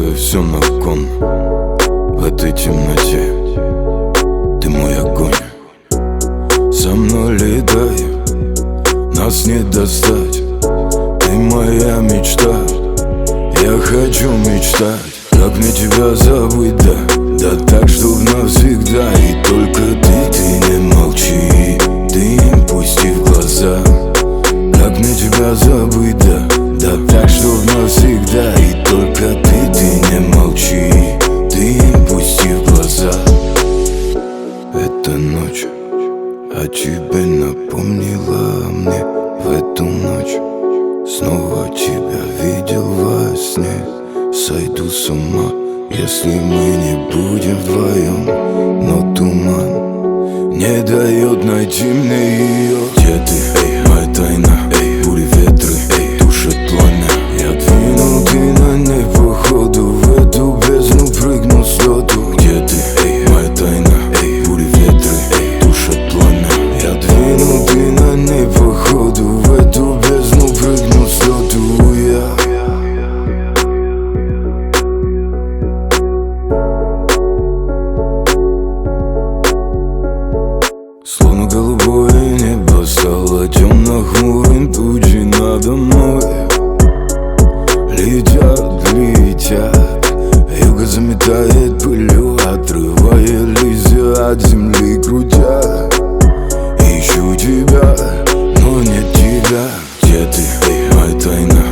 ставя все на кон. В этой темноте ты мой огонь. Со мной летай, нас не достать. Ты моя мечта, я хочу мечтать. Как мне тебя забыть, да? Да так, чтоб навсегда. И только ты не молчи, ты им пусти в глаза. Как мне тебя забыть, да? Да так, чтоб навсегда. И только ты не молчи, ты им пусти в глаза. Эта ночь о тебе напомнила мне. В эту ночь снова тебя видел во сне. Сойду с ума, если мы не будем вдвоем. Но туман не дает найти мне ее. Где ты, моя тайна? Бури, ветры, тушат пламя. Я двинул, ты на ней походу. В эту бездну прыгнул с лету. Где ты, моя тайна? Бури, ветры, тушат пламя. Я двинул, ты на ней походу. В эту бездну прыгнул с лету я. Словно голубое небо стало темно-хмурым. Тучи надо мной летят, летят. Юго заметает пылью, отрывая листья от земли, крутя. Ищу тебя, но нет тебя. Где ты, моя тайна?